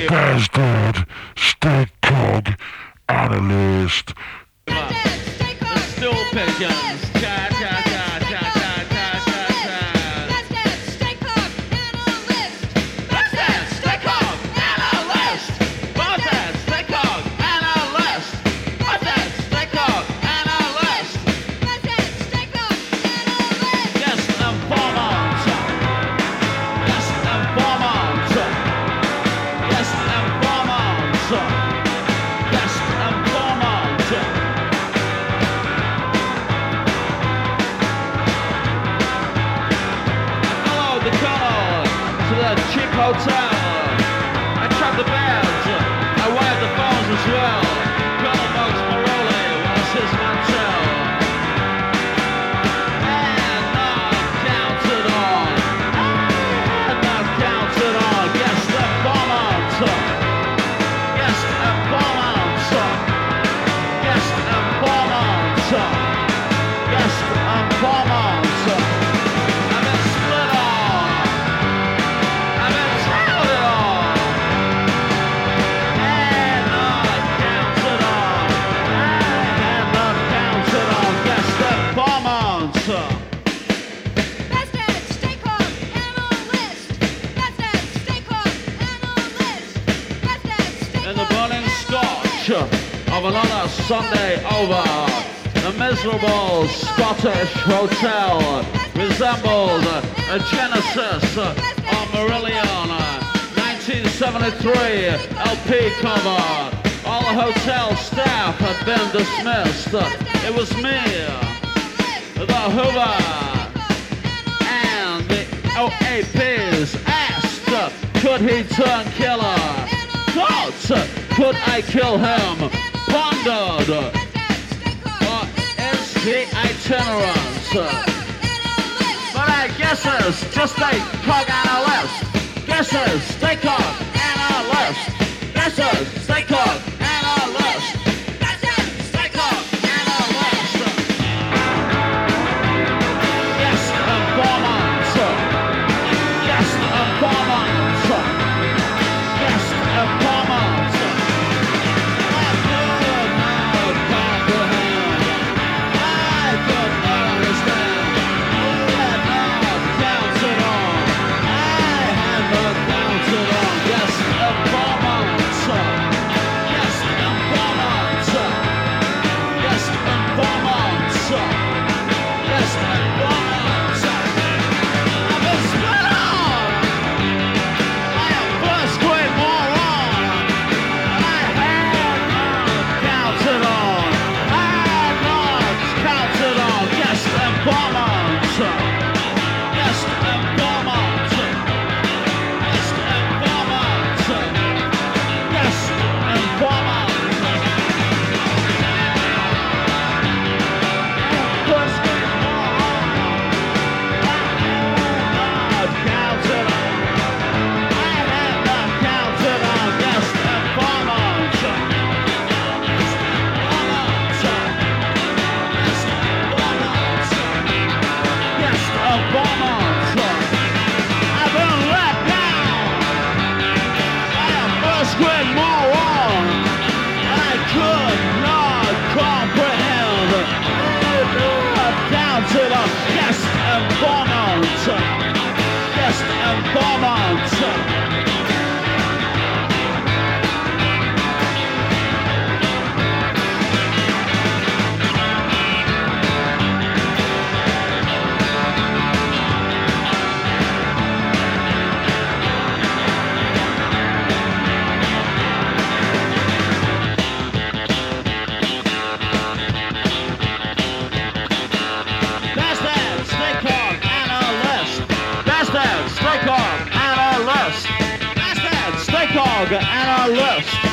Bastard, steak cog, analyst. The stool pigeons. Cha cha cha cha cha cha cha cha. Bastard, steak hog, analyst. Bastard, steak hog, analyst. Bastard, steak hog, analyst. Bastard, steak hog, analyst. Bastard, steak hog, analyst. Yes, informant. Yes, informant. Yes, informant. Yes, informant. Followed the colonel to the cheap hotel. I trapped the beds. I wired the phones as well. Colonel Bugs Morelli was his mantel. And not counted on. And not counted on. Yes, informant. Yes, informant. Yes, informant. Yes, informant. I've been split on. I've been touted on. And not counted on. And not counted on. Yes, informant. Bastard, steak hog, analyst. Bastard, steak hog, analyst. Bastard, steak In the hog, burning scorch analyst. of another Sunday over, the miserable Scottish hotel resembled a genesis of Marillion 1973 LP cover. All the hotel staff had been dismissed. It was me, the Hoover, and the OAPs asked, could he turn killer? Thought, could I kill him? Pondered, or is he itinerant? But I guesses, just a cog analyst. Guesses, stay cog analyst. Guesses, stay cog analyst. Guesses, stay cog analyst. Yes, informant. Yes, informant. Yes, informant. I could not comprehend. I could not understand. Who had not counted on? I had not counted on. Yes, informant. Yes, informant. Yes, informant. Yes, informant. I've been split on. I am first grade moron. I had not counted on. I had not counted on. Yes, informant. Yes, informant. Yes, informant. Yes, informant. First grade moron. I had not counted on. I had not counted on. Yes, informant. Yes, informant. Yes, informant. I've been let down. I am first grade moron. I could not comprehend. I not counted on. Yes, informant. Yes, informant. Bastard, steak hog, analyst. Bastard, steak hog, analyst. Bastard, steak hog, analyst.